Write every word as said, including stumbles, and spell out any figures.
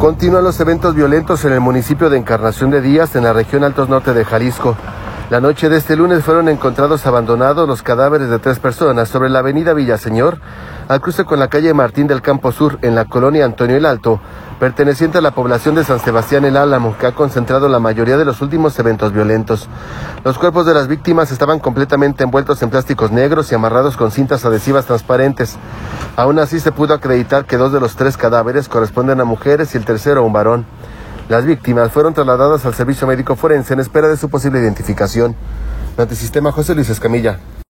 Continúan los eventos violentos en el municipio de Encarnación de Díaz, en la región Altos Norte de Jalisco. La noche de este lunes fueron encontrados abandonados los cadáveres de tres personas sobre la avenida Villaseñor, al cruce con la calle Martín del Campo Sur, en la colonia Antonio el Alto, perteneciente a la población de San Sebastián el Álamo, que ha concentrado la mayoría de los últimos eventos violentos. Los cuerpos de las víctimas estaban completamente envueltos en plásticos negros y amarrados con cintas adhesivas transparentes. Aún así se pudo acreditar que dos de los tres cadáveres corresponden a mujeres y el tercero a un varón. Las víctimas fueron trasladadas al servicio médico forense en espera de su posible identificación. Notisistema, José Luis Escamilla.